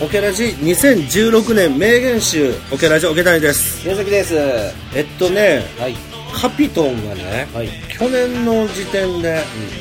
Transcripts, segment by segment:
オケラジ2016年名言集オケラジオケ谷です。 宮崎です。 はい、カピトンがね、 はい、 去年の時点で、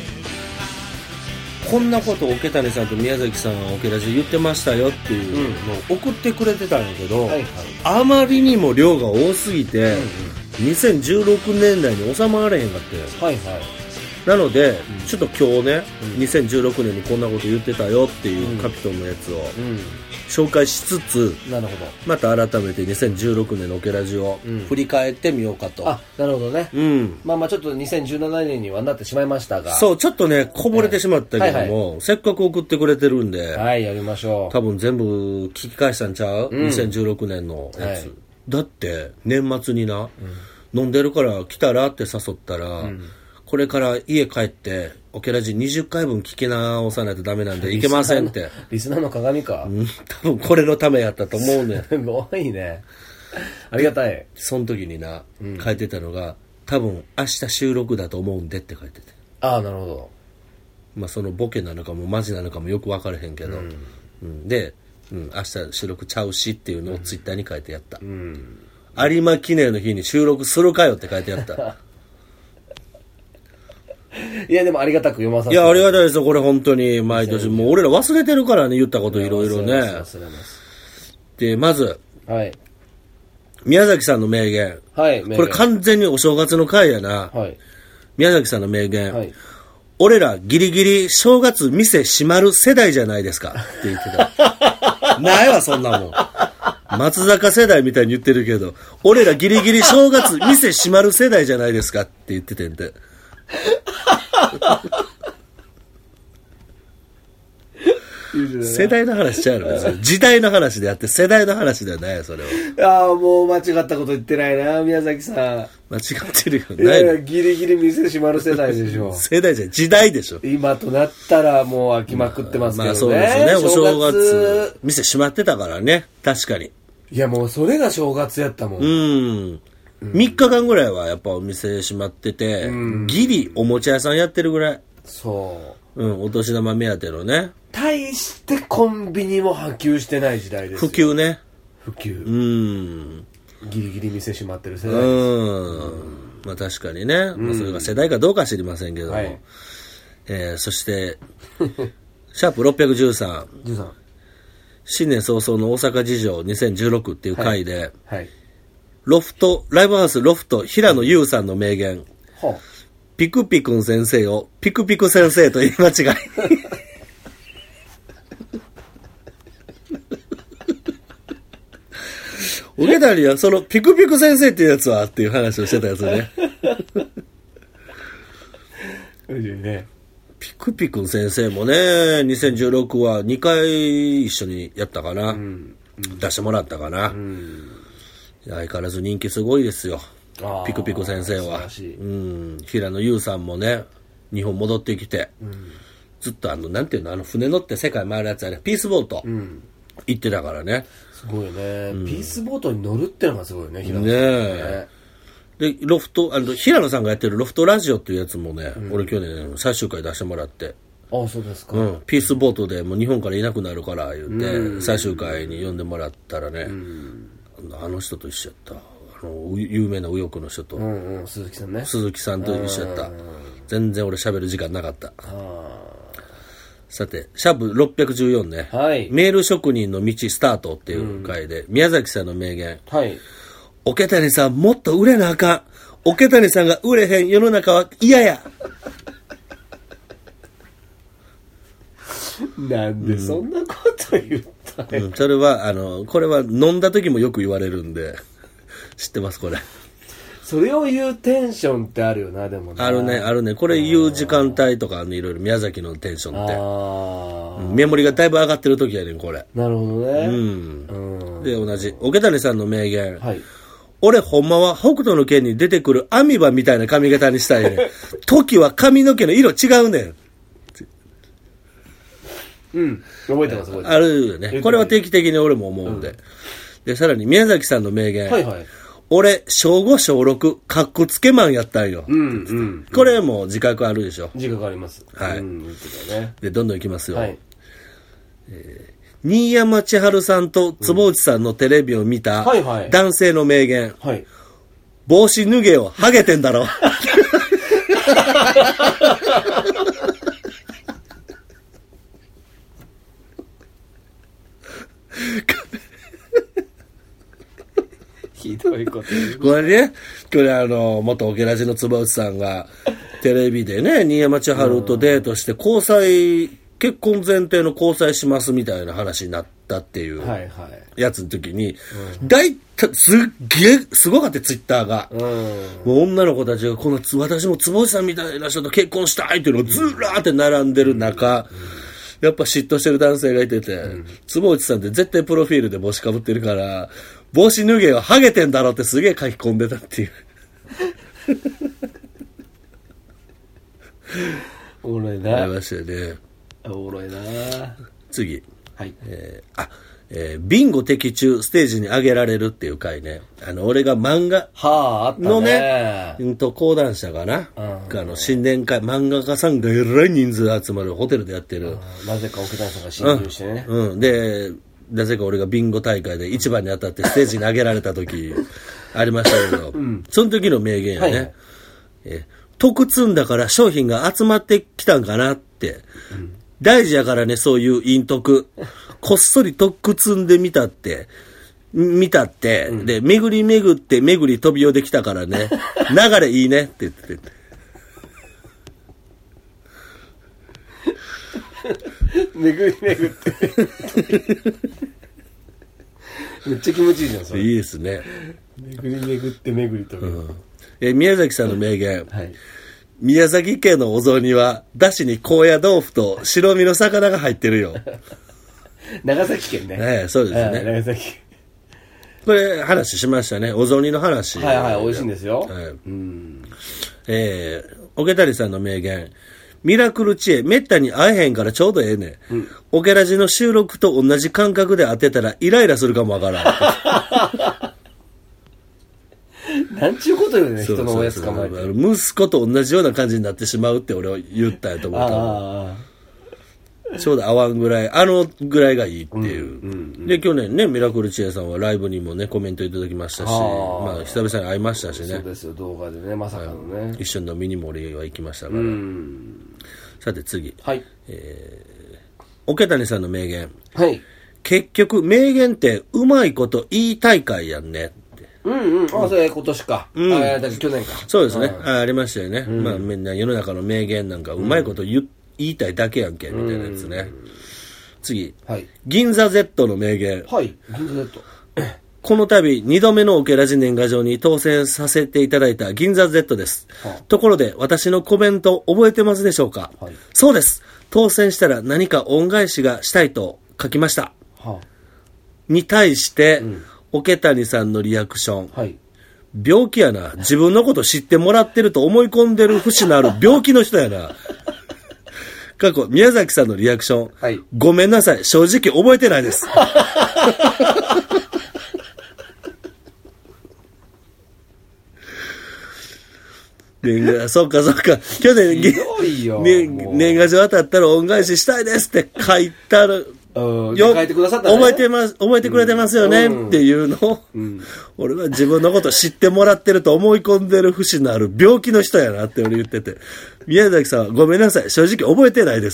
こんなことオケ谷さんと宮崎さんがオケラジ言ってましたよっていうのを送ってくれてたんやけど、あまりにも量が多すぎて、2016年代に収まられへんかったよ。なので、ちょっと今日ね、2016年にこんなこと言ってたよっていうカピトンのやつを紹介しつつ、 なるほど。 また改めて2016年のオケラジを振り返ってみようかと。 あ、なるほどね。まあちょっと2017年にはなってしまいましたが。 そう、ちょっとね、こぼれてしまったけども、せっかく送ってくれてるんで、 はい、やりましょう。 多分全部聞き返したんちゃう、2016年のやつ。だって、年末にな、飲んでるから来たらって誘ったら、これから家帰ってオケラジ20回分聞き直さないとダメなんでいけませんって。 リスナーの鏡か。 多分これのためやったと思うね。 すごいね。ありがたい。 その時にな、書いてたのが、多分明日収録だと思うんでって書いてて。 ああ、なるほど。 まあそのボケなのかもマジなのかもよく分からへんけど、で、明日収録ちゃうしっていうのをツイッターに書いてやった。有馬記念の日に収録するかよって書いてやった。 いやでもありがたく読まさせて。 いやありがたいですよ、これ本当に毎年。もう俺ら忘れてるからね、言ったこといろいろね。 忘れます。 で、まず、 はい、 宮崎さんの名言。 はい、 これ完全にお正月の回やな。 はい、 宮崎さんの名言。 はい、 俺らギリギリ正月店閉まる世代じゃないですかって言ってた。ないわ、そんなもん。松坂世代みたいに言ってるけど、俺らギリギリ正月店閉まる世代じゃないですかって言っててんで。世代の話ちゃうの。時代の話であって世代の話ではないよ、それは。 ああ、もう間違ったこと言ってないな、宮崎さん。 間違ってるよ。 いやいや、ギリギリ店閉まる世代でしょ。 世代じゃ時代でしょ。 今となったらもう飽きまくってますけどね。 まあそうですね。お正月店閉まってたからね。確かに。 いやもうそれが正月やったもん。 3日間ぐらいはやっぱお店閉まってて、ギリおもちゃ屋さんやってるぐらい。 そう。 お年玉目当てのね。 大してコンビニも波及してない時代ですよ。 普及ね。 普及。ギリギリ店閉まってる世代です。 まあ確かにね。まあそれが世代かどうかは知りませんけども。そして、シャープ613。新年早々の大阪事情2016っていう回で、ロフト、ライブハウスロフト、平野優さんの名言。ピクピクン先生をピクピク先生と言い間違い。おけたりはそのピクピク先生っていうやつはっていう話をしてたやつね。ピクピクン先生もね、2016は2回一緒にやったかな。出してもらったかな。相変わらず人気すごいですよ。ピクピク先生は。平野優さんもね、日本戻ってきて、ずっとなんていうの、船乗って世界回るやつやね、ピースボート、行ってたからね。 すごいね、ピースボートに乗るってのがすごいね、平野さんね。で、ロフト、平野さんがやってるロフトラジオっていうやつもね、俺去年最終回出してもらって。 ああ、そうですか。 ピースボートでもう日本からいなくなるから言って、最終回に呼んでもらったらね、あの人と一緒やった。有名な右翼の人と、 鈴木さんね。 鈴木さんと一緒やった。全然俺喋る時間なかった。さて、シャープ614ね、メール職人の道スタートっていう回で、宮崎さんの名言。オケ谷さんもっと売れなあかん。オケ谷さんが売れへん世の中は嫌や。 なんでそんなこと言ったね。 それはこれは飲んだ時もよく言われるんで知ってます、これ。 それを言うテンションってあるよな、でもね。 あるね。これ言う時間帯とかいろいろ宮崎のテンションって。メモリがだいぶ上がってる時やねん、これ。 なるほどね。 で、同じ。桶谷さんの名言。俺ほんまは北斗の拳に出てくるアミバみたいな髪型にしたいねん。時は髪の毛の色違うねん。 覚えてます。 あるよね。これは定期的に俺も思うんで。で、さらに宮崎さんの名言。俺、小5小6、かっこつけマンやったんよ。これも自覚あるでしょ。 自覚あります。 はい。で、どんどんいきますよ。 新山千春さんと坪内さんのテレビを見たはいはい男性の名言。 はい。 帽子脱げよ、ハゲてんだろ。 ひどいこと言う。 これね、これ元オケラジの坪内さんが、テレビでね、新山千春とデートして結婚前提の交際しますみたいな話になったっていうやつの時に、大体すっげえ、すごかった、ツイッターが。もう女の子たちが、私も坪内さんみたいな人と結婚したいっていうのがずらーって並んでる中、やっぱ嫉妬してる男性がいてて、坪内さんって絶対プロフィールで帽子かぶってるから、帽子脱げよ、ハゲてんだろってすげえ書き込んでたっていう。 おもろいな。 ありましたよね。 おもろいな。 次。 はい。 ビンゴ的中ステージに上げられるっていう回ね。俺が漫画のね、講談社かな。新年会、漫画家さんがえらい人数集まるホテルでやってる。 なぜか奥田さんが侵入してね。 で、なぜか俺がビンゴ大会で一番に当たってステージに上げられた時ありましたけど、その時の名言やね。得積んだから商品が集まってきたんかなって。大事やからね、そういう陰徳。こっそり得積んでみたって。で、巡り巡って巡り飛び寄できたからね。流れいいねって言ってて。 巡り巡って。めっちゃ気持ちいいじゃん、それ。 いいですね。 巡り巡って巡り飛び。 宮崎さんの名言。 はい。 宮崎県のお雑煮は、だしに高野豆腐と白身の魚が入ってるよ。 長崎県ね。 そうですね。 長崎県。 これ、話しましたね。お雑煮の話。 はいはい、美味しいんですよ。 桶谷さんの名言。ミラクル知恵、めったに会えへんからちょうどええねん。オケラジの収録と同じ感覚で当てたらイライラするかもわからん。 なんちゅうことよね、人のおやつ捕まえて。 息子と同じような感じになってしまうって俺は言ったやと思った。ちょうど合わんぐらい、ぐらいがいいっていう。で、去年ね、ミラクル知恵さんはライブにもね、コメントいただきましたし、まあ、久々に会いましたしね。 そうですよ、動画でね、まさかのね。 一緒に飲みにも俺は行きましたから。さて次。 はい。 桶谷さんの名言。 はい。 結局、名言ってうまいこと言い大会やんね。 それ今年か。去年か。 そうですね。ありましたよね。まあみんな世の中の名言なんかうまいこと言いたいだけやんけ、みたいなやつね。次。 はい。 銀座 Z の名言。 はい。銀座 Z。 この度、2度目のオケラジ年賀状に当選させていただいた銀座 Z です。ところで、私のコメント覚えてますでしょうか？そうです。当選したら何か恩返しがしたいと書きました。に対して、桶谷さんのリアクション。 はい。 病気やな。自分のこと知ってもらってると思い込んでる節のある病気の人やな。過去、宮崎さんのリアクション。 はい。 ごめんなさい。正直覚えてないです。そうか。去年、年賀状当たったら恩返ししたいですって書いたら、 書いてくださったね。 覚えてくれてますよね、っていうのを、俺は自分のこと知ってもらってると思い込んでる節のある病気の人やなって俺言ってて、宮崎さんはごめんなさい、正直覚えてないです。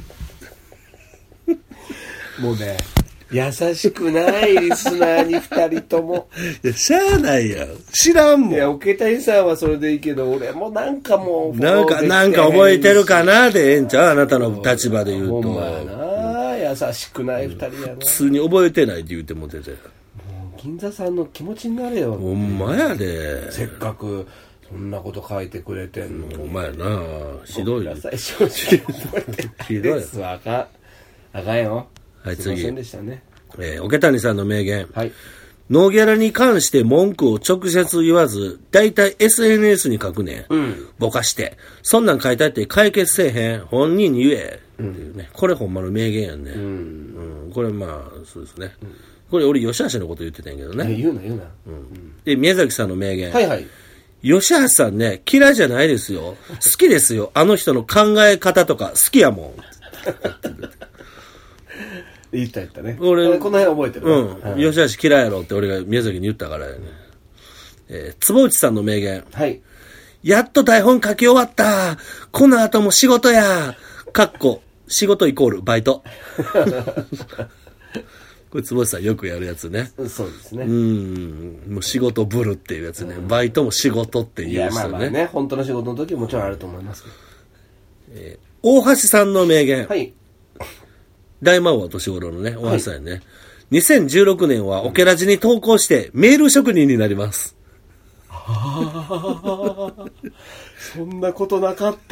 もうね、優しくないリスナーに二人とも。 いや、しゃあないやん。知らんもん。 いや、桶谷さんはそれでいいけど、俺もなんかもう。 なんか覚えてるかなでええんちゃう？あなたの立場で言うと。 ほんまやな。優しくない二人やな。 普通に覚えてないって言うても出て。 もう銀座さんの気持ちになれよ。 ほんまやで。 せっかくそんなこと書いてくれてんの。 ほんまやな。ひどい。 正直覚えてないです。あかんよ。 はい、次。 すいませんでしたね。 桶谷さんの名言。 はい。 ノーギャラに関して文句を直接言わず、だいたい SNS に書くねん。ぼかして。そんなん書いたって解決せえへん。本人に言え。っていうね。これほんまの名言やんね。これまあ、そうですね。これ俺、吉橋のこと言ってたんやけどね。 言うな。 で、宮崎さんの名言。 はいはい。 吉橋さんね、嫌いじゃないですよ。好きですよ。あの人の考え方とか好きやもん。 言ったね。 俺、 この辺覚えてる。 うん。吉橋嫌いやろって俺が宮崎に言ったからやね。坪内さんの名言。 はい。 やっと台本書き終わった。この後も仕事や。仕事イコールバイト。これ坪内さんよくやるやつね。 そうですね。 もう仕事ぶるっていうやつね。バイトも仕事っていうやつね。 いや、まあね。本当の仕事の時はもちろんあると思いますけど。 大橋さんの名言。 はい。 大魔王は年頃のね、大橋さんやね。はい、2016年はオケラジに投稿してメール職人になります。 そんなことなかった。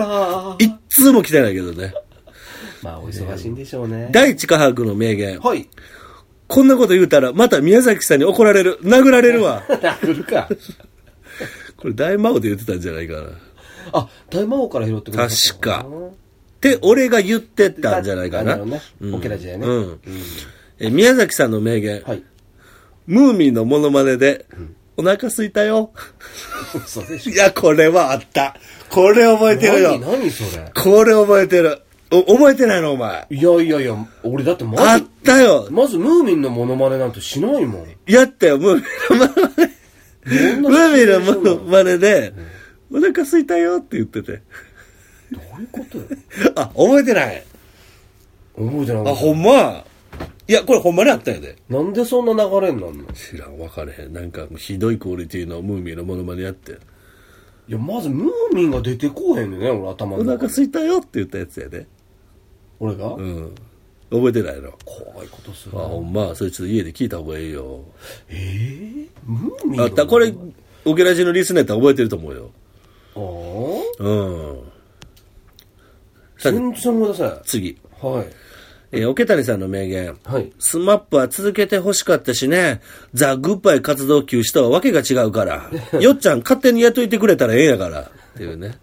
一通も来てないけどね。 まあお忙しいんでしょうね。 第一科博の名言。 はい。 こんなこと言うたらまた宮崎さんに怒られる。殴られるわ。 殴るか。 これ大魔王で言ってたんじゃないかな。 あ、大魔王から拾ってくれた。 確か。って俺が言ってたんじゃないかな。 ね。オケラジやね。 宮崎さんの名言。 はい。 ムーミンのモノマネで、お腹すいたよ。 そうでしょ。 いや、これはあった。これ覚えてるよ。 何それ。 これ覚えてる。覚えてないのお前。 いや、俺だってまず。 あったよ。 まずムーミンのモノマネなんてしないもん。 やったよ、ムーミンのモノマネ。ムーミンのモノマネで、お腹すいたよって言ってて。 どういうことよ。 あ、覚えてない。 覚えてない。 あ、ほんま。いや、これほんまにあったよね。 なんでそんな流れになんの？ 知らん、分かれへん。なんか、ひどいクオリティのムーミンのモノマネやって。 いや、まずムーミンが出てこうへんねんね、俺頭の中で。 お腹すいたよって言ったやつやで。 俺が？ うん。覚えてないの？ 怖いことする。 あ、ほんま。それちょっと家で聞いた方がいいよ。 ムーミンあった、これ、オケラジのリスナーやったら覚えてると思うよ。 ああ？ うん。 全然思い出せない。 次。 はい。 桶谷さんの名言。 はい。 スマップは続けて欲しかったしね。ザ・グッバイ活動休止とはわけが違うから。よっちゃん勝手にやっといてくれたらええんやから。っていうね。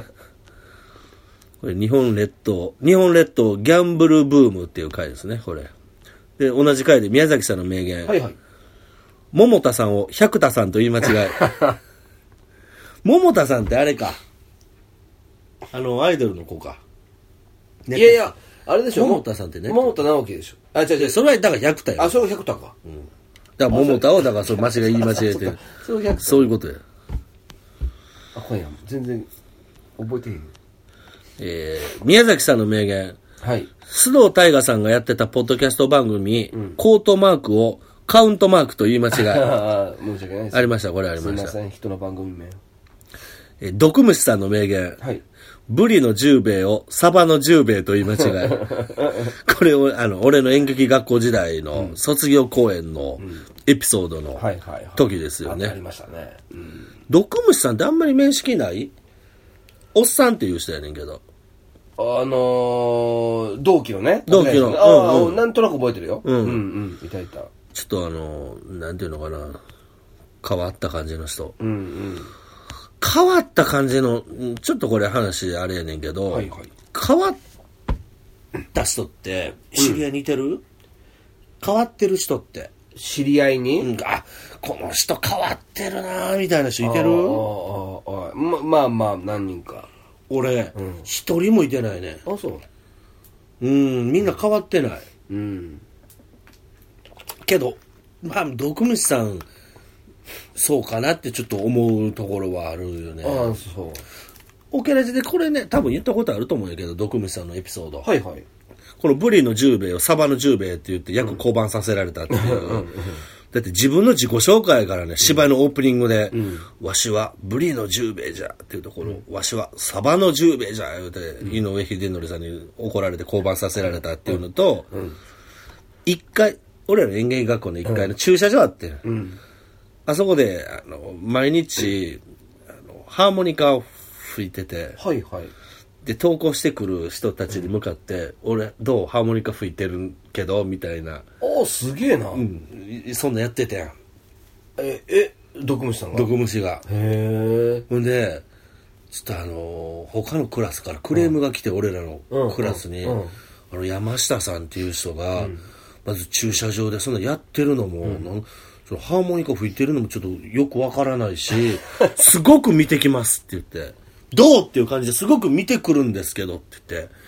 これ日本列島ギャンブルブームっていう回ですね、これ。で、同じ回で宮崎さんの名言。 はいはい。 桃田さんを百田さんと言い間違い。桃田さんってあれか。アイドルの子か。 いやいや、あれでしょ。 桃田さんってね。 桃田直樹でしょ。あ、違う。 それはだから百田や。 あ、それが百田か。 うん。だから桃田を、だからそれ言い間違えて。そういうことや。 あ、今夜全然覚えてへん。 宮崎さんの名言。 はい。 須藤大河さんがやってたポッドキャスト番組、コートマークをカウントマークと言い間違い。 申し訳ないです。 ありました、これありました。 すいません、人の番組名。 毒虫さんの名言。 はい。 ブリの十兵衛をサバの十兵衛と言い間違い。これを、俺の演劇学校時代の卒業公演のエピソードの時ですよね。 ありましたね。 毒虫さんってあんまり面識ない？おっさんっていう人やねんけど。 同期のね。 同期の。 なんとなく覚えてるよ。いた。 ちょっとなんていうのかな。変わった感じの人。変わった感じの、ちょっとこれ話あれやねんけど、変わった人って、知り合いに似てる？変わってる人って。 知り合いに？ あ、この人変わってるなーみたいな人いてる？ まあ、何人か。 俺、一人もいてないね。 あ、そう。 みんな変わってない。けど、まあ、毒虫さん、そうかなってちょっと思うところはあるよね。 ああ、そう。 オケラジでこれね、多分言ったことあると思うんやけど、毒虫さんのエピソード。 はいはい。 このブリの十兵衛をサバの十兵衛って言って役降板させられたっていう。だって自分の自己紹介からね、芝居のオープニングで、わしはブリの十兵衛じゃっていうところ、わしはサバの十兵衛じゃ言うて、井上秀則さんに怒られて降板させられたっていうのと、一回、俺らの演劇学校の一階の駐車場あって、あそこで、毎日、ハーモニカを吹いてて、 はいはい。 で、投稿してくる人たちに向かって、俺、どうハーモニカ吹いてるけどみたいな。 すげえな。 そんなやってたやん。 毒虫さんが？ 毒虫が。 へほんで、ちょっと他のクラスからクレームが来て、俺らのクラスに、山下さんっていう人が、まず駐車場でそんなやってるのも、ハーモニカ吹いてるのもちょっとよくわからないし、すごく見てきますって言って、どうっていう感じですごく見てくるんですけどって言って、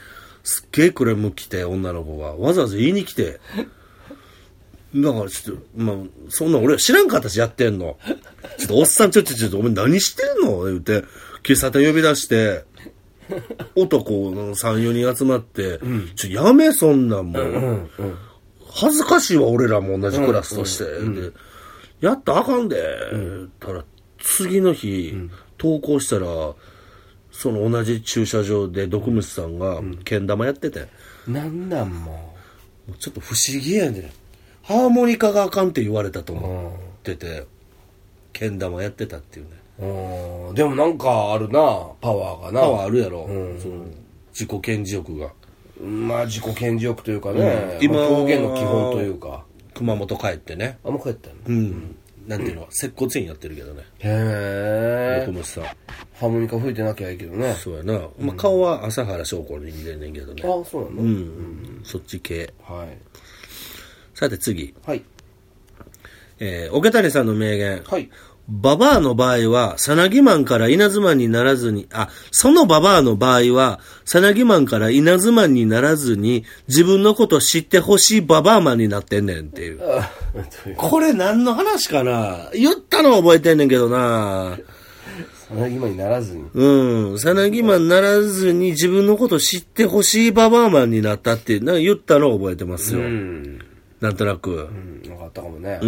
すっげえクレーム来て、女の子がわざわざ言いに来て、だからちょっと、まあ、そんな俺知らん形やってんの。ちょっとおっさんちょっとお前何してんの言うて、喫茶店呼び出して、男3、4人集まって、やめそんなんもう、恥ずかしいわ俺らも同じクラスとして。でやったらあかんで、たら次の日、登校したら、その同じ駐車場で毒虫さんがけん玉やってて。 なんなんもう。ちょっと不思議やねん。ハーモニカがあかんって言われたと思ってて、けん玉やってたっていうね。でもなんかあるな、パワーがな。 パワーあるやろ。その自己顕示欲が。 まあ自己顕示欲というかね、今表現の基本というか。 熊本帰ってね。 もう帰ったの？ なんていうの、接骨院やってるけどね。 へぇー。 毒虫さん。 ハーモニカ吹いてなきゃいいけどね。 そうやな。まあ顔は朝原将校に似てんねんけどね。 ああ、そうなの？ そっち系。 はい。 さて次。 はい。 桶谷さんの名言。 はい。 ババアの場合は、さなぎマンから稲妻にならずに、そのババアの場合は、さなぎマンから稲妻にならずに、自分のこと知ってほしいババアマンになってんねんっていう。これ何の話かな？言ったのは覚えてんねんけどな。 さなぎマンにならずに。 さなぎマンにならずに自分のこと知ってほしいババアマンになったって、なんか言ったのを覚えてますよ。なんとなく。 分かったかもね。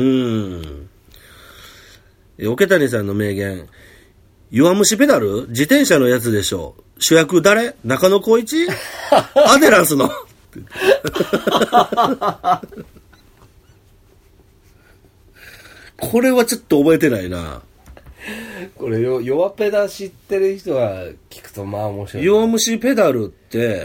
桶谷さんの名言。弱虫ペダル？自転車のやつでしょ。主役誰？中野浩一？アデランスの。これはちょっと覚えてないな。 これ弱ペダ知ってる人が聞くとまあ面白い。 弱虫ペダルって、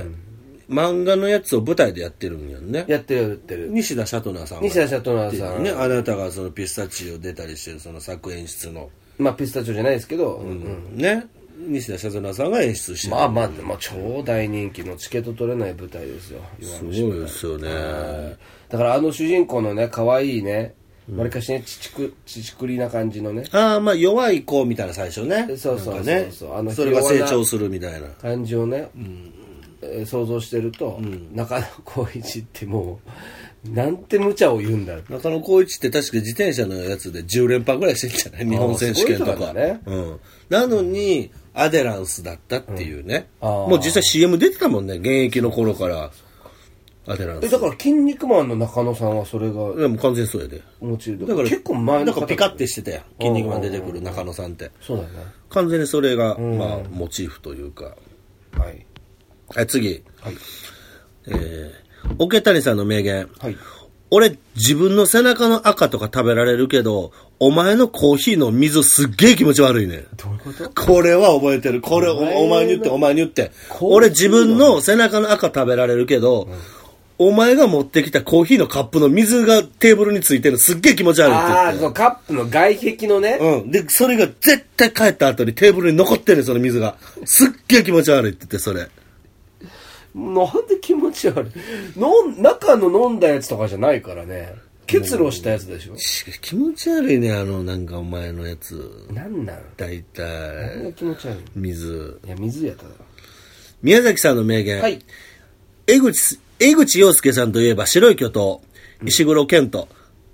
漫画のやつを舞台でやってるんやんね。 やってる。 西田シャトナーさん。 西田シャトナーさん。 ね、あなたがそのピスタチオ出たりしてるその作演出の。 まあピスタチオじゃないですけど。 ね。西田シャトナーさんが演出してる。 まあ超大人気のチケット取れない舞台ですよ。 すごいですよね。 だから主人公のね、可愛いね、わりかしね、ちくりな感じのね。 弱い子みたいな最初ね。 そう。 それが成長するみたいな。 感じをね、想像してると、中野浩一ってもう、なんて無茶を言うんだ。 中野浩一って確か自転車のやつで10連覇ぐらいしてんじゃない？日本選手権とか。 ね。 なのに、アデランスだったっていうね。もう実際 CM 出てたもんね、現役の頃から。アデランス。 だから、筋肉マンの中野さんはそれが。 でも完全にそうやで。 もちろん。だから結構前の。 なんかピカってしてたやん。筋肉マン出てくる中野さんって。 そうだね。 完全にそれが、モチーフというか。 はい。 はい、次。 はい。 桶谷さんの名言。 はい。 俺、自分の背中の赤とか食べられるけど、お前のコーヒーの水すっげえ気持ち悪いね。 どういうこと？ これは覚えてる。これ、お前に言って。俺自分の背中の赤食べられるけど、お前が持ってきたコーヒーのカップの水がテーブルについてるのすっげえ気持ち悪いって言って。 そう、カップの外壁のね。 で、それが絶対帰った後にテーブルに残ってるその水が。すっげえ気持ち悪いって言って、それ。 なんで気持ち悪い？中の飲んだやつとかじゃないからね。結露したやつでしょ。 気持ち悪いね、なんかお前のやつ。 なん大体。 何が気持ち悪い？ 水。 いや、水やったら。 宮崎さんの名言。 はい。 江口洋介さんといえば白い巨頭、石黒健人。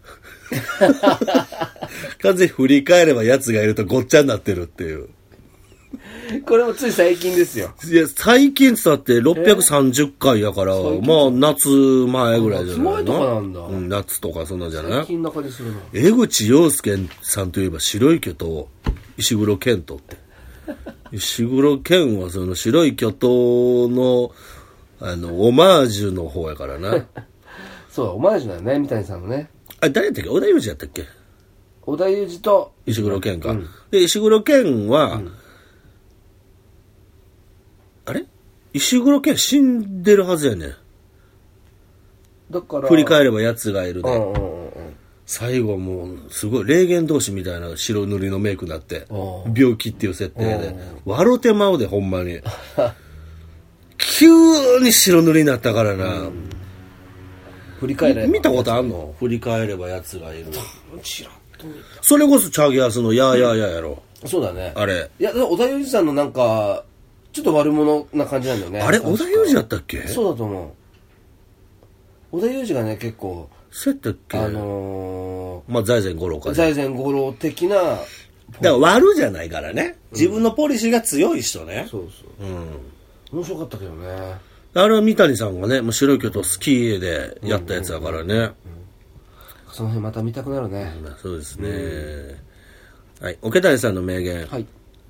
完全に振り返れば奴がいるとごっちゃになってるっていう。 これもつい最近ですよ。 いや、最近ってだって630回やから、夏前ぐらいじゃないの？ 夏前とかなんだ。 夏とかそんなんじゃない？ 最近中にするの。 江口洋介さんといえば白い巨頭、石黒健人って。石黒健はその白い巨頭の、オマージュの方やからな。 そうだ、オマージュだよね、三谷さんのね。 誰やったっけ？織田裕二やったっけ？ 織田裕二と石黒健か。で、石黒健は、あれ？石黒健死んでるはずやね。 だから。 振り返れば奴がいるね。最後もう、すごい、霊言同士みたいな白塗りのメイクになって、病気っていう設定で、笑うてまうで、ほんまに。急に白塗りになったからな。 振り返れば。 見たことあんの？振り返れば奴がいる。 チラッと見た。 それこそチャゲアスのやーやーややろ。 そうだね。 あれ。 いや、織田裕二さんのなんか、 ちょっと悪者な感じなんだよね。 あれ織田裕二だったっけ？ そうだと思う。織田裕二がね、結構、 そうやったっけ？まあ、財前五郎か。 財前五郎的な。だから悪じゃないからね。自分のポリシーが強い人ね。 そうそう。面白かったけどね。 あれは三谷さんがね、もう白い巨頭スキーでやったやつだからね。 その辺また見たくなるね。 そうですね。はい。桶谷さんの名言。 はい。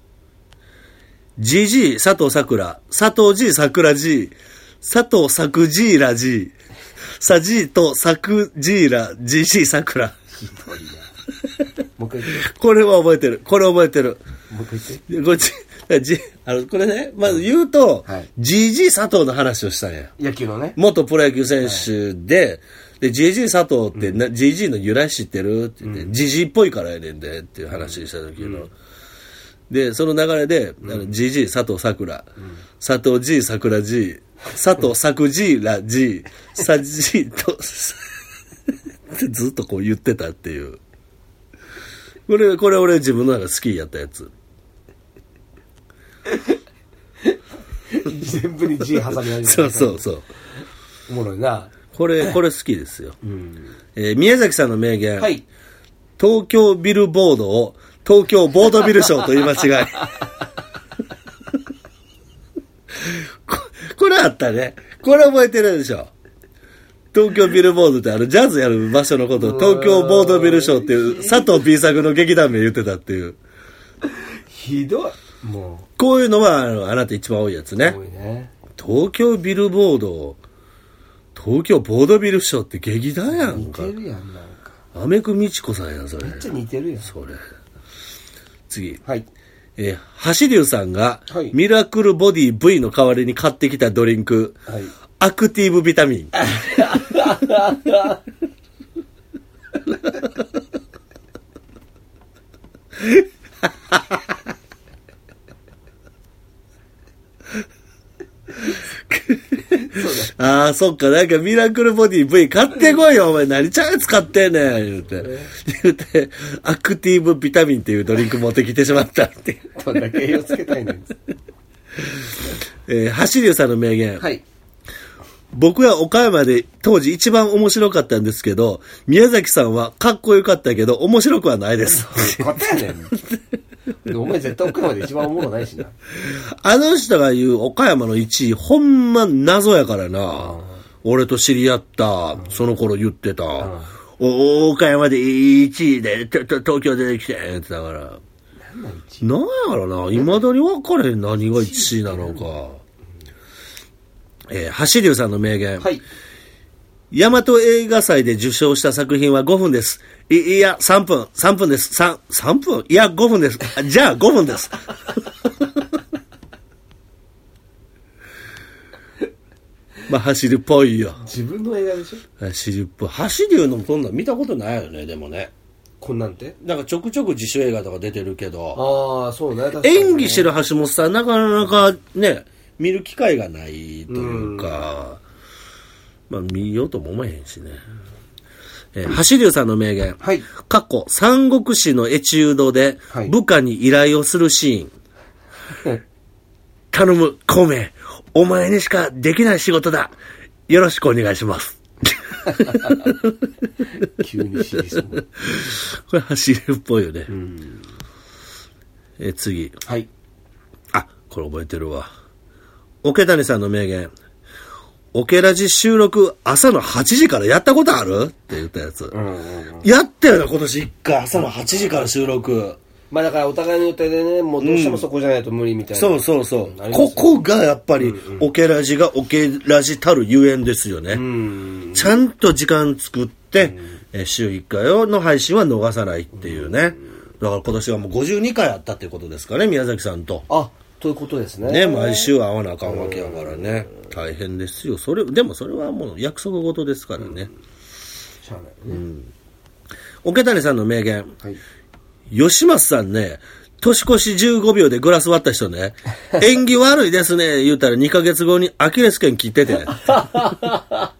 GG 佐藤桜、佐藤 G 桜 G、佐藤作 G ら G、佐 G と作 G ら GC 桜。 ひどいな。もう一回言って。 これは覚えてる。これ覚えてる。 もう一回言って。 これね、まず言うと、 はい、 GG 佐藤の話をしたんや。 野球のね。 元プロ野球選手で、で、GG 佐藤って、GG の由来知ってるって言って、GG っぽいからやねんでっていう話した時の。で、その流れで、GG 佐藤桜、佐藤 G 桜 G、佐藤作 G ら G、佐 G と、ってずっとこう言ってたっていう。これ俺自分の中で好きやったやつ。 全部に G 挟み始めた。 そうそうそう。 おもろいな。 これ好きですよ。宮崎さんの名言。 はい。 東京ビルボードを東京ボードビル賞と言い間違い。これあったね。これ覚えてるでしょ。東京ビルボードってジャズやる場所のことを東京ボードビル賞っていう佐藤 B 作の劇団名言ってたっていう。 ひどい。もう。 こういうのはあなた一番多いやつね。 多いね。 東京ビルボード、東京ボードビル賞って劇団やんか。 似てるやん、なんか。 アメクミチコさんやん、それ。 めっちゃ似てるやん。 それ。次。 はい。 橋龍さんが、 はい、 ミラクルボディ V の代わりに買ってきたドリンク、はい、アクティブビタミン。ああ、そっか、なんかミラクルボディ V 買ってこいよ、お前何ちゃうやつ買ってんねん、言うて、アクティブビタミンっていうドリンク持ってきてしまったって。 どんだけ栄養つけたいねん。 橋龍さんの名言。 はい。 僕は岡山で当時一番面白かったんですけど、宮崎さんはかっこよかったけど面白くはないです。 ことやねん。お前絶対岡山で一番おもろないしな。 あの人が言う岡山の1位、ほんま謎やからな。俺と知り合った、その頃言ってた。岡山で1位で、東京出てきて、って言ったから。なんやろな、未だに分かれへん何が1位なのか。橋龍さんの名言。 はい。 大和映画祭で受賞した作品は5分です。いや、3分です。3分いや、5分です。じゃあ5分です。まあ、走るっぽいよ。 自分の映画でしょ？ 走るっぽい。走るのもそんなん見たことないよね、でもね。 こんなんてなんかちょくちょく自主映画とか出てるけど。 ああ、そうね。 演技してる橋本さん、なかなかね、見る機会がないというか、まあ見ようとも思えへんしね。橋龍さんの名言。 はい。 過去、三国志のエチュードで部下に依頼をするシーン。はい、頼む、孔明。お前にしかできない仕事だ。よろしくお願いします。 急にシリーズも。 これ走るっぽいよね。次。 はい。 あ、これ覚えてるわ。桶谷さんの名言。オケラジ収録朝の8時からやったことあるって言ったやつ。やったよな、今年1回朝の8時から収録。 まあだからお互いの予定でね、もうどうしてもそこじゃないと無理みたいな。 そうそうそう。ここがやっぱり、オケラジがオケラジたるゆえんですよね。ちゃんと時間作って、週1回の配信は逃さないっていうね。だから今年はもう52回あったっていうことですかね、宮崎さんと。 あ、ということですね。 ね、毎週会わなあかんわけやからね。大変ですよ。でもそれはもう約束事ですからね。 しゃあないね。 桶谷さんの名言。 はい。 吉松さんね、年越し15秒でグラス割った人ね、縁起悪いですね、言うたら2ヶ月後にアキレス腱切ってて。あ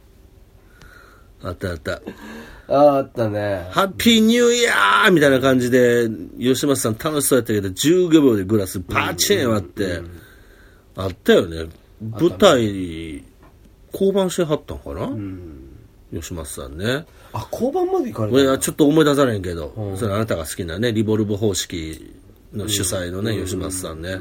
ったあった。 あったね。 ハッピーニューイヤーみたいな感じで、吉松さん楽しそうやったけど、15秒でグラスパチン割って、 あったよね。舞台、降板してはったんかな、吉松さんね。 あ、降板まで行かれたの？ いや、ちょっと思い出されんけど、それあなたが好きなね、リボルブ方式の主催のね、吉松さんね。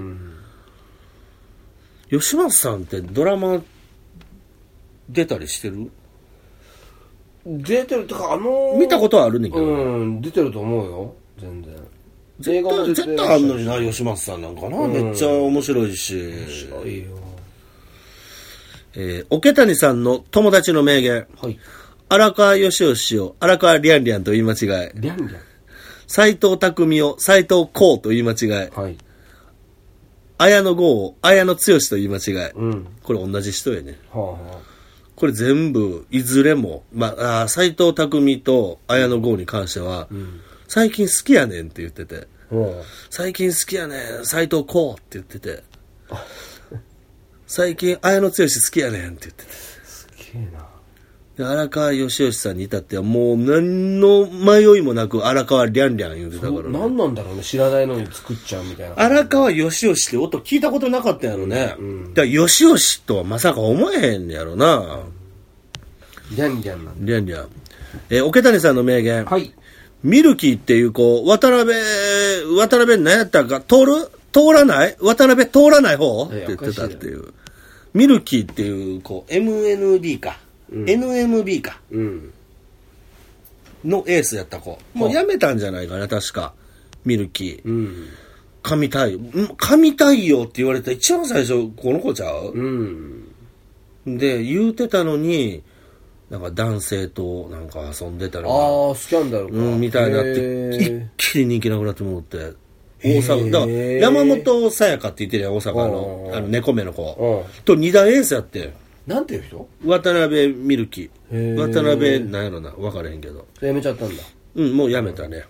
吉松さんってドラマ出たりしてる？ 出てるとか、 見たことはあるねんけど、 出てると思うよ、全然。 絶対あんのにな、吉松さんなんかな、めっちゃ面白いし。 面白いよ。 桶谷さんの友達の名言。 はい。 荒川よしよしを荒川りゃんりゃんと言い間違い。 りゃんりゃん。 斎藤匠を斎藤こうと言い間違い。 はい。 綾野剛を綾野剛と言い間違い。 うん。 これ同じ人やね。 はあはあ。 これ全部、いずれも、斎藤匠と綾野剛に関しては、最近好きやねんって言ってて、最近好きやねん、斎藤こうって言ってて、最近綾野剛好きやねんって言ってて。 すげえな。 で荒川よしよしさんに至ってはもう何の迷いもなく荒川りゃんりゃん言うてたからね。 何なんだろうね、知らないのに作っちゃうみたいな。 荒川よしよしって音聞いたことなかったんやろね。だからよしよしとはまさか思えへんやろな。 りゃんりゃんなんだ。 りゃんりゃん。桶谷さんの名言。 はい。 ミルキーっていう子、渡辺何やったか、通らない渡辺通らない方って言ってたっていう。ミルキーっていう子、MNB か。NMB か。のエースやった子。もう辞めたんじゃないかな、確か。ミルキー。神太陽って言われた一番最初、この子ちゃう？で、言うてたのに、なんか男性となんか遊んでたのが。スキャンダルか。 みたいになって、一気に人気なくなってもって。大阪、だから山本さやかって言ってるやん、大阪の、猫目の子。と二大エースやって。 なんていう人？ 渡辺ミルキー。渡辺、なんやろな、分からへんけど。 やめちゃったんだ。 もうやめたね。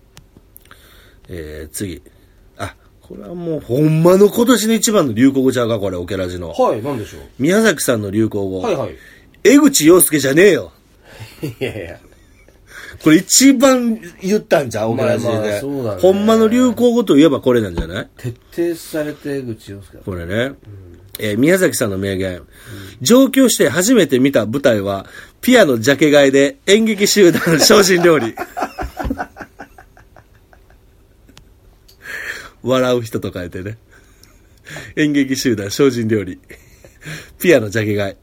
次。これはもう、ほんまの今年の一番の流行語ちゃうか、これ、オケラジの。 はい、なんでしょう。 宮崎さんの流行語。 はいはい。 江口洋介じゃねえよ。 いやいや。 これ一番言ったんじゃん、オケラジで。 そうだね。 ほんまの流行語といえばこれなんじゃない？ 徹底されて江口洋介。 これね。宮崎さんの名言。上京して初めて見た舞台は、ピアノジャケ買いで演劇集団精進料理。笑う人と書いてね。演劇集団精進料理。ピアノジャケ買い。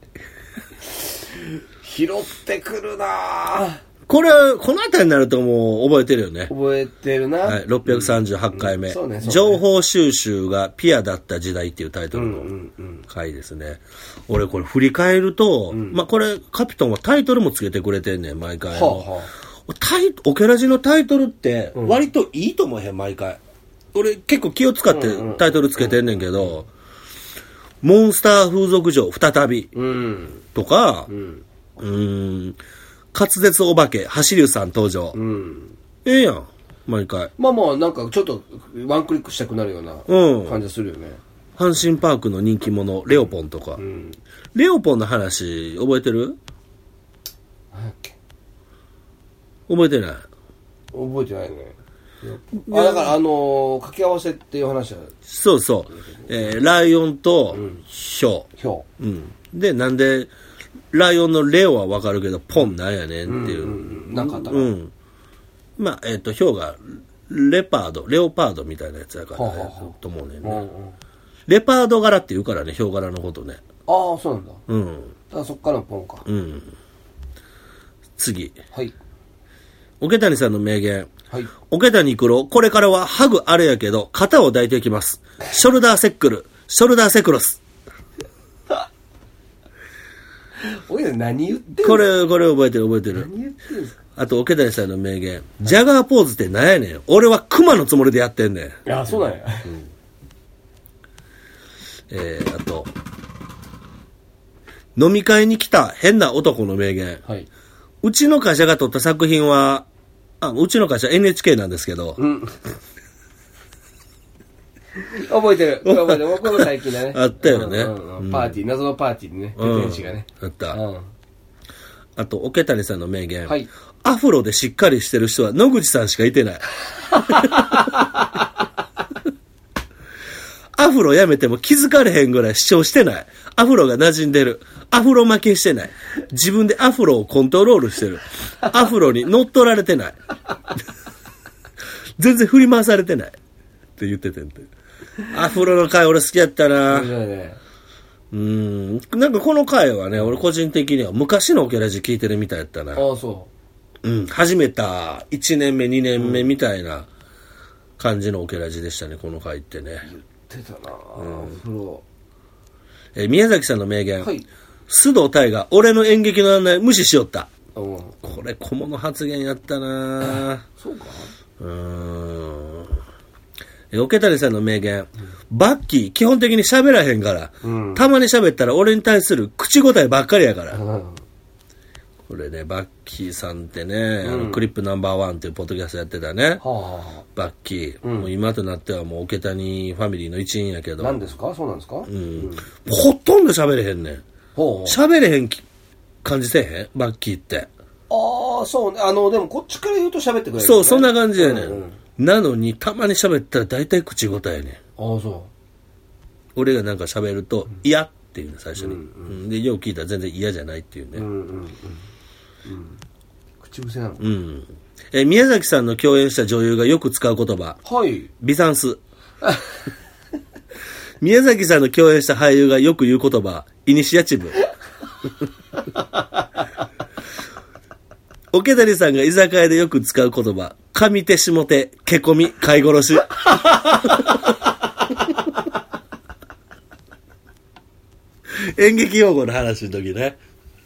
拾ってくるなぁ。 これ、このあたりになるともう覚えてるよね。 覚えてるな。 はい、638回目。情報収集がピアだった時代っていうタイトルの回ですね。俺これ振り返ると、これカピトンはタイトルもつけてくれてんねん、毎回の。オケラジのタイトルって割といいと思えへん、毎回。俺結構気を使ってタイトルつけてんねんけど、モンスター風俗嬢再びとか、滑舌お化け走りゅうさん登場。ええやん、毎回。 なんかちょっとワンクリックしたくなるような感じがするよね。 阪神パークの人気者レオポンとか。レオポンの話覚えてる？ 何やっけ？ 覚えてない？ 覚えてないね。だから掛け合わせっていう話は。 そうそう。ライオンとヒョウ。で、なんで、ライオンのレオはわかるけど、ポンなんやねんっていう。 なんかあったの？ヒョウがレオパードみたいなやつやからね、と思うねんね。レパード柄って言うからね、ヒョウ柄のことね。 ああ、そうなんだ。 だからそっからのポンか。 次。 はい。 桶谷さんの名言。 はい。 桶谷黒、これからはハグあれやけど、肩を抱いていきます。ショルダーセックル、ショルダーセクロス。 おい、何言ってんの？ これ覚えてる。 何言ってんすか？ あと、桶谷さんの名言。ジャガーポーズって何やねん。俺はクマのつもりでやってんねん。 いや、そうなんや。 あと、飲み会に来た変な男の名言。 はい。 うちの会社が撮った作品は、うちの会社 NHK なんですけど。 覚えてる。僕も最近だね。 あったよね。 パーティー、謎のパーティーでね、天使がね。 あった。あと、桶谷さんの名言。 はい。 アフロでしっかりしてる人は野口さんしかいてない。 アフロやめても気づかれへんぐらい主張してない。アフロが馴染んでる。アフロ負けしてない。自分でアフロをコントロールしてる。アフロに乗っ取られてない。全然振り回されてない。って言っててんて。アフロの回俺好きやったな。なんかこの回はね、俺個人的には昔のオケラジ聞いてるみたいやったな。 ああ、そう。 始めた1年目、2年目みたいな感じのオケラジでしたね、この回ってね。 言ってたな、アフロ。 宮崎さんの名言。 はい。 須藤泰が俺の演劇の案内無視しよった。 これ小物発言やったな。 そうか。 桶谷さんの名言。バッキー基本的に喋らへんから、たまに喋ったら俺に対する口答えばっかりやから。これね、バッキーさんってね、クリップナンバーワンっていうポッドキャストやってたね。バッキー。もう今となってはもう桶谷ファミリーの一員やけど。 何ですか？そうなんですか？ ほとんど喋れへんねん。喋れへん感じせえへんバッキーって。 ああ、そうね。でもこっちから言うと喋ってくれる、ね。 そう、そんな感じやねん。なのに、たまに喋ったら大体口答えねん。 ああ、そう。 俺がなんか喋ると、嫌っていうね、最初に。で、よく聞いたら全然嫌じゃないっていうね。 口癖なの？ 宮崎さんの共演した女優がよく使う言葉。 はい。 ビザンス。宮崎さんの共演した俳優がよく言う言葉。イニシアチブ。桶谷さんが居酒屋でよく使う言葉。上手下手、けこみ、飼い殺し。演劇用語の話の時ね。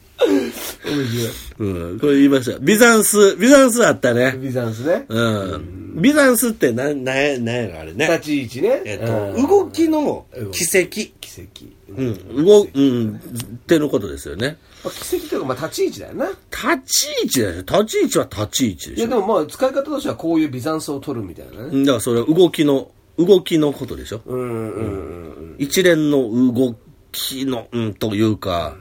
これ言いました。ビザンスあったね。 ビザンスね。 ビザンスってなんやろあれね。 立ち位置ね。 動きの軌跡。 軌跡。 ってのことですよね。 軌跡というか、立ち位置だよな。 立ち位置だよ。立ち位置は立ち位置でしょ。 いや、でも使い方としてはこういうビザンスを取るみたいなね。 だからそれは動きのことでしょ。一連の動きの、というか、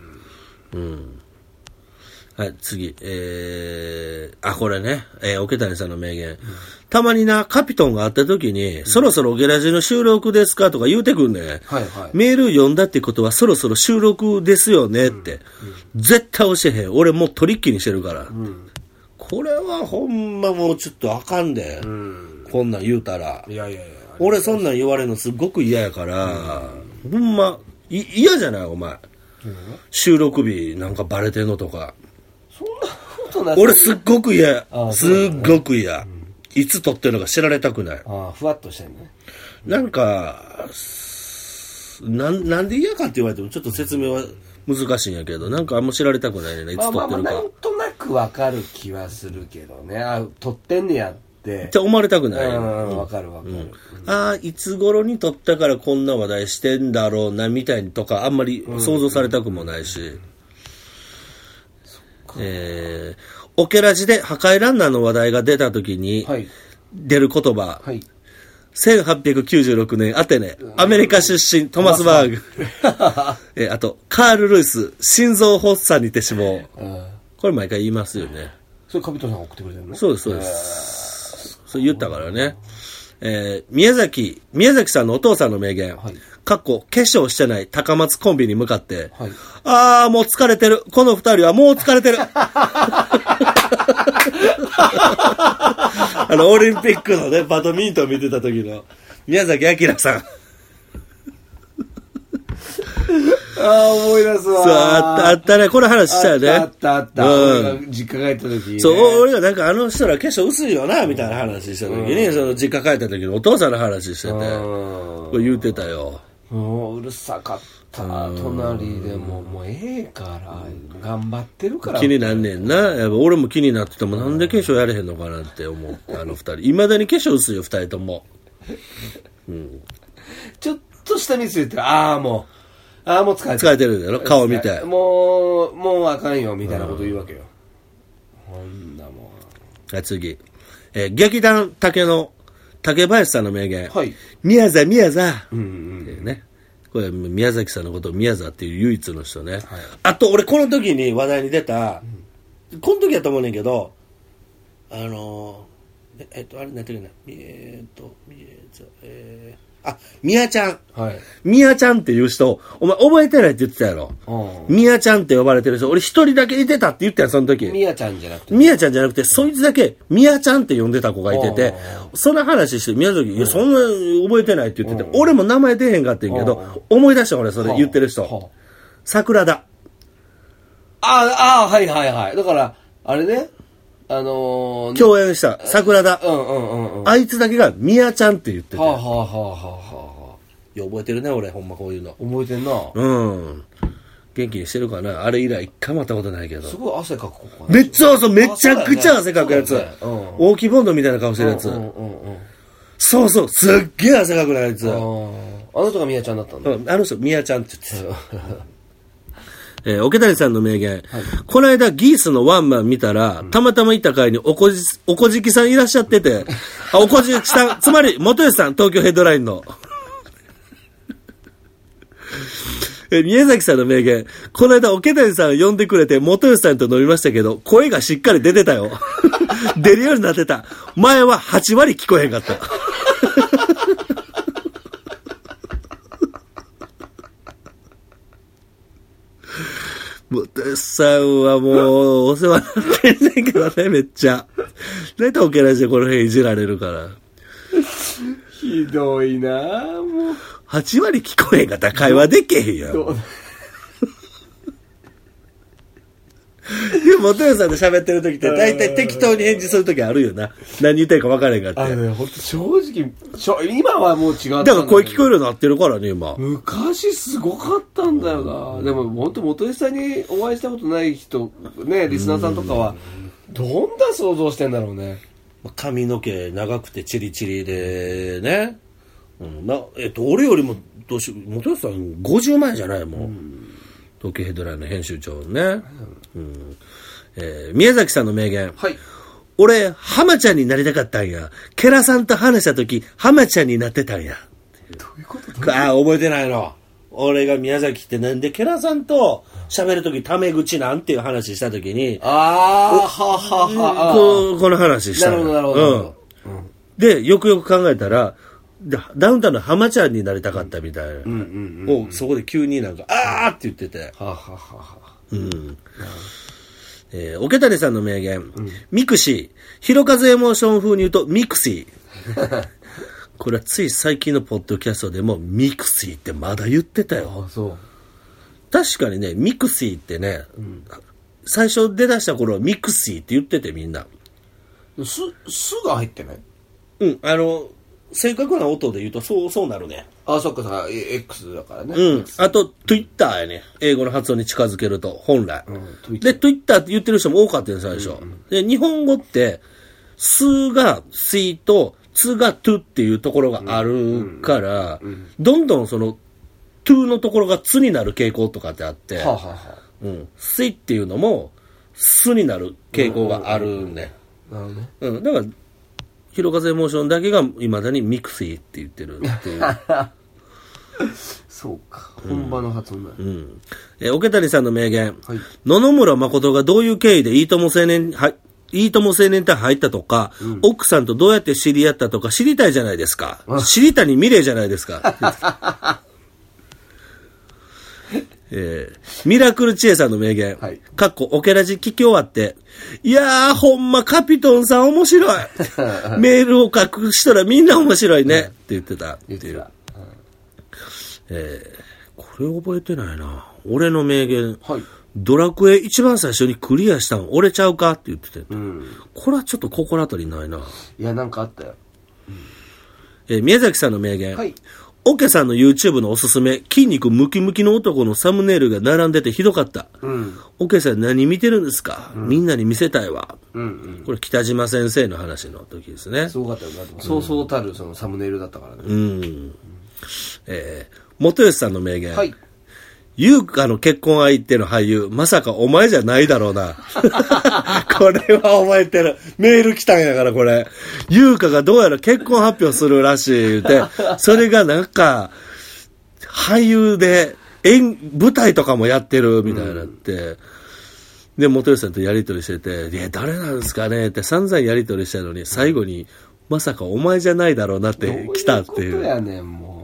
はい、次。これね。桶谷さんの名言。たまにな、カピトンが会った時に、そろそろオケラジの収録ですかとか言うてくんねん。メール読んだってことはそろそろ収録ですよねって。絶対教えへん。俺もうトリッキーにしてるから。これはほんまもうちょっとあかんで。こんなん言うたら。俺そんなん言われるのすっごく嫌やから、ほんま、嫌じゃないお前。収録日なんかバレてんのとか。 そんなことない。 俺すっごく嫌。すっごく嫌。いつ撮ってるのか知られたくない。 ふわっとしてんね。 なんか、なんで嫌かって言われてもちょっと説明は難しいんやけど、なんかあんま知られたくないね。いつ撮ってるか。 なんとなくわかる気はするけどね。撮ってんねやって。 って思われたくない。 わかる。 いつ頃に撮ったからこんな話題してんだろうな、みたいにとか、あんまり想像されたくもないし。オケラジで破壊ランナーの話題が出た時に、出る言葉。1896年アテネ、アメリカ出身トマス・バーグ。あと、カール・ルイス、心臓発作にて死亡。これ毎回言いますよね。 それカピトさんが送ってくれてるの？ そうです、そうです。そう言ったからね。宮崎さんのお父さんの名言。化粧してない高松コンビに向かって、もう疲れてる。この二人はもう疲れてる。オリンピックのね、バドミントン見てた時の宮崎明さん。 思い出すわ。 そう、あったね。この話したよね。 あった。俺が実家帰った時、 そう、俺がなんかあの人ら化粧薄いよな、みたいな話した時に、その実家帰った時のお父さんの話してて、これ言うてたよ。 もううるさかった。隣でもうええから、頑張ってるから。 気になんねんな。やっぱ俺も気になっててもなんで化粧やれへんのかなって思って、あの二人。未だに化粧薄いよ、二人とも。 ちょっとしたミス言ってる。もう疲れてるだろ、顔見て。 もうあかんよ、みたいなこと言うわけよ。ほんなもん。 はい、次。劇団竹林さんの名言。宮座。ね。これ、宮崎さんのことを宮座っていう唯一の人ね。あと、俺この時に話題に出た、この時やと思うねんけど、あれ、なんていうかな、 みやちゃん。 はい。 みやちゃんっていう人、お前覚えてないって言ってたやろ。みやちゃんって呼ばれてる人、俺一人だけいてたって言ったやん、その時。 みやちゃんじゃなくて。 みやちゃんじゃなくて、そいつだけ、みやちゃんって呼んでた子がいてて、その話して、宮崎、いや、そんな覚えてないって言ってて、俺も名前出へんかってんけど、思い出した俺、それ言ってる人。桜田。 はいはいはい。だから、あれね、 共演した桜田。あいつだけがみやちゃんって言ってて。いや、覚えてるね、俺、ほんまこういうの。 覚えてんな。 元気にしてるかな。あれ以来一回も会ったことないけど。 すごい汗かく子かな。 めちゃくちゃ汗かくやつ。大木ボンドみたいな顔してるやつ。そうそう、すっげえ汗かくなやつ。あの人がみやちゃんだったんだ。 あの人、みやちゃんって言ってた。桶谷さんの名言。この間、ギースのワンマン見たら、たまたまいた会におこじきさんいらっしゃってて、おこじきさん、つまり、元吉さん、東京ヘッドラインの。宮崎さんの名言。この間、桶谷さん呼んでくれて、元吉さんと飲みましたけど、声がしっかり出てたよ。出るようになってた。前は8割聞こえへんかった。元吉さんはもう、お世話になってんねんけどね、めっちゃ。だいたい桶谷でこの辺いじられるから。 ひどいなぁ、もう。 8割聞こえんかったら会話できへんやん。でも元吉さんと喋ってる時って大体適当に返事する時あるよな。何言ってるか分からへんかって。 ほんと正直、今はもう違う。 だから声聞こえるようになってるからね、今。 昔すごかったんだよな。でも本当元吉さんにお会いしたことない人、ね、リスナーさんとかは、どんな想像してんだろうね。 髪の毛長くてチリチリでね。俺よりも元吉さん50前じゃないもん。東京ヘッドラインの編集長ね。宮崎さんの名言。 はい。 俺、浜ちゃんになりたかったんや。ケラさんと話した時、浜ちゃんになってたんや。 どういうこと？ 覚えてないの。俺が宮崎ってなんでケラさんと喋る時タメ口なんていう話した時に。この話した。 なるほど、なるほど。 で、よくよく考えたら、ダウンタウンの浜ちゃんになりたかったみたいな。そこで急になんか、あーって言ってて。桶谷さんの名言。ミクシー。ひろかずエモーション風に言うと、ミクシー。これはつい最近のポッドキャストでも、ミクシーってまだ言ってたよ。確かにね、ミクシーってね、最初出だした頃はミクシーって言っててみんな。 すが入ってない？ 正確な音で言うとそうなるね。 そっかさ、X だからね。 あと、Twitter やね。英語の発音に近づけると、本来。で、Twitter って言ってる人も多かったよ、最初。で、日本語って、すがすいと、つがとっていうところがあるから、どんどんその、とのところがつになる傾向とかってあって、すいっていうのも、すになる傾向があるね。 なるほどね。 だから、ひろかずエモーションだけが未だにミクシーって言ってるっていう。 そうか。本場の発音だよ。桶谷さんの名言。野々村誠がどういう経緯でいいとも青年隊入ったとか、奥さんとどうやって知り合ったとか知りたいじゃないですか。知谷美玲じゃないですか。ミラクル知恵さんの名言。かっこオケラジ聞き終わって、いやーほんまカピトンさん面白い。メールを書くしたらみんな面白いね。って言ってた。っていう。これ覚えてないな。俺の名言。ドラクエ一番最初にクリアしたん俺ちゃうかって言ってて。これはちょっと心当たりないな。 いや、なんかあったよ。 宮崎さんの名言。オケさんの YouTube のおすすめ、筋肉ムキムキの男のサムネイルが並んでてひどかった。オケさん何見てるんですか？みんなに見せたいわ。これ北島先生の話の時ですね。 すごかったよな。そうそうたるそのサムネイルだったからね。 元吉さんの名言。優香の結婚相手の俳優、まさかお前じゃないだろうな。これは覚えてる。メール来たんやから、これ。優香がどうやら結婚発表するらしいって、それがなんか、俳優で、舞台とかもやってるみたいになって、で、元吉さんとやりとりしてて、いや、誰なんですかねって散々やりとりしたのに、最後に、まさかお前じゃないだろうなって来たっていう。 どういうことやねん、もう。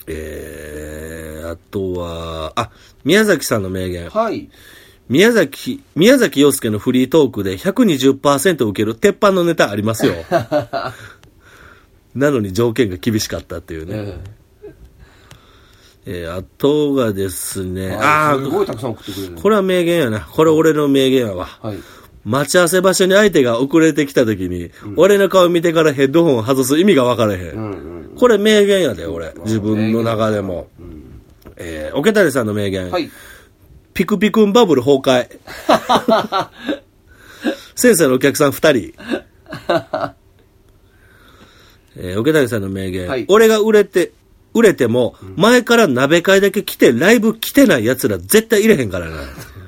あとは、宮崎さんの名言。 はい。 宮崎陽介のフリートークで 120% 受ける鉄板のネタありますよ。なのに条件が厳しかったっていうね。あとがですね、 すごいたくさん送ってくれる。 これは名言やな。これ俺の名言やわ。はい。待ち合わせ場所に相手が遅れてきた時に、俺の顔見てからヘッドホンを外す意味が分からへん。これ名言やで、俺。自分の中でも。桶谷さんの名言。はい。ピクピクンバブル崩壊。先生のお客さん2人。桶谷さんの名言。はい、俺が売れても、前から鍋会だけ来て、ライブ来てない奴ら絶対入れへんからな。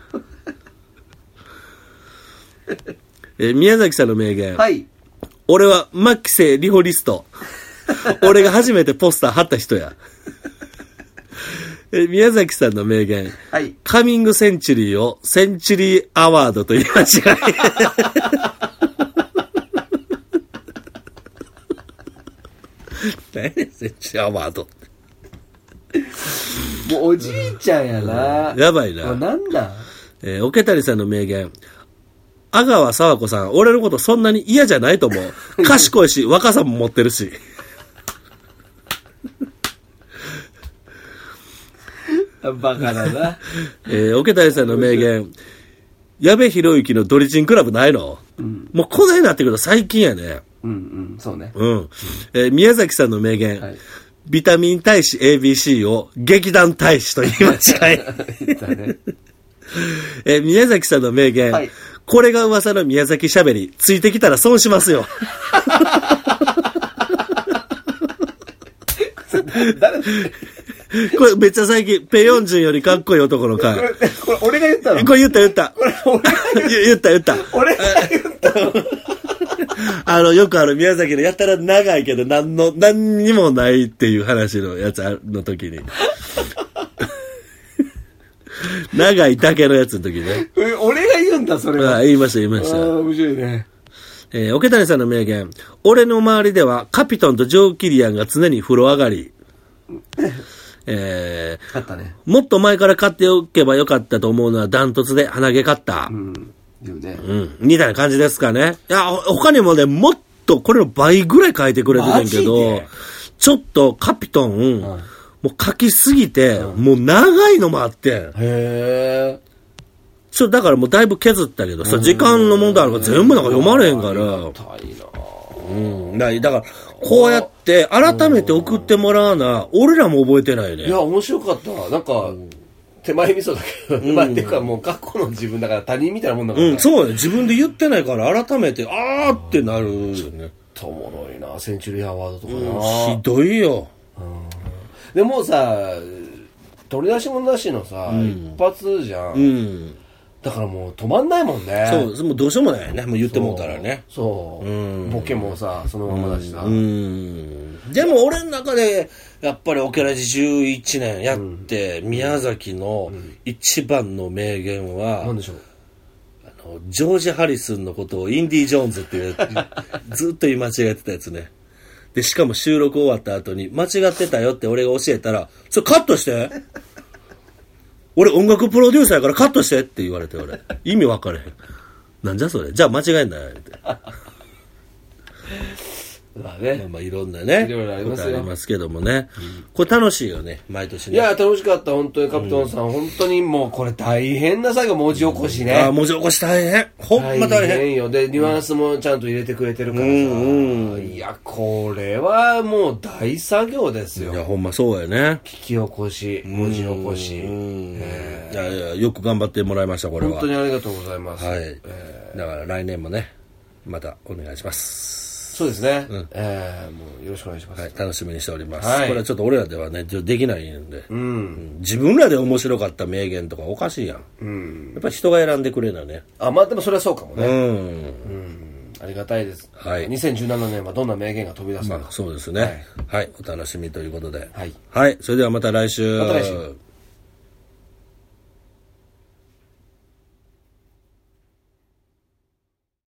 宮崎さんの名言。はい。俺はマキセリホリスト。俺が初めてポスター貼った人や。宮崎さんの名言。はい。カミングセンチュリーをセンチュリーアワードと言い間違い。何やねん、センチュリーアワード。 もうおじいちゃんやな。 やばいな。 なんだ。 桶谷さんの名言。阿川佐和子さん、俺のことそんなに嫌じゃないと思う。賢いし、若さも持ってるし。 バカだな。 桶谷さんの名言。矢部博之のドリチンクラブないの、もうこの辺になってくると最近やね。 そうね。 宮崎さんの名言。はい、ビタミン大使 ABC を劇団大使と言い間違い。宮崎さんの名言。はい、これが噂の宮崎しゃべり、ついてきたら損しますよ。これめっちゃ最近、ペヨンジュンよりかっこいい男の回。 これ俺が言ったの？ これ言った。これ俺が言った。 俺が言ったの？ よくある宮崎のやったら長いけど何にもないっていう話のやつの時に。長いだけのやつの時ね。 俺が言うんだ、それは。 言いました。面白いね。 桶谷さんの名言。俺の周りではカピトンとジョー・キリアンが常に風呂上がり。 勝ったね。 もっと前から買っておけばよかったと思うのはダントツで鼻毛カッター。 言うね。 みたいな感じですかね。いや、他にもね、もっとこれの倍ぐらい書いてくれてるんけど、ちょっとカピトン、もう書きすぎて、もう長いのもあってん。 へー。だからもうだいぶ削ったけどさ、時間の問題あるから全部なんか読まれへんから。だから、こうやって改めて送ってもらわな、俺らも覚えてないね。 いや、面白かった。なんか、手前味噌だけど、っていうかもう過去の自分だから他人みたいなもんだから。 そうね。自分で言ってないから改めて、ってなるよね。 おもろいな、センチュリーアワードとかな。 ひどいよ。 でもさ、取り出しもなしのさ、一発じゃん。だからもう止まんないもんね。 そう、もうどうしようもないよね。もう言ってもうたらね。 そう。ボケもさ、そのままだしさ。 でも俺の中で、やっぱりオケラジ11年やって、宮崎の一番の名言は、 何でしょう。 ジョージ・ハリスンのことをインディ・ジョーンズっていうずっと言い間違えてたやつね。で、しかも収録終わった後に、間違ってたよって俺が教えたら、それカットして俺音楽プロデューサーやからカットしてって言われて俺。意味分かれへん。なんじゃそれ。じゃあ間違えんなよって。 まあね。 いろんなね。 いろいろありますよ。 ことありますけどもね。これ楽しいよね、毎年ね。 いや、楽しかった。本当にカピトンさん。本当にもうこれ大変な作業、文字起こしね。 文字起こし大変。ほんま大変。 大変よ。で、ニュアンスもちゃんと入れてくれてるからさ。いや、これはもう大作業ですよ。 いや、ほんまそうやね。 聞き起こし、文字起こし。 いや、よく頑張ってもらいました、これは。 本当にありがとうございます。 はい。だから来年もね、またお願いします。 そうですね。もうよろしくお願いします。 はい、楽しみにしております。これはちょっと俺らではね、できないんで。自分らで面白かった名言とかおかしいやん。やっぱり人が選んでくれるのね。 まあでもそれはそうかもね。ありがたいです。はい。2017年はどんな名言が飛び出すのか。 そうですね。はい。お楽しみということで。はい。それではまた来週。 また来週。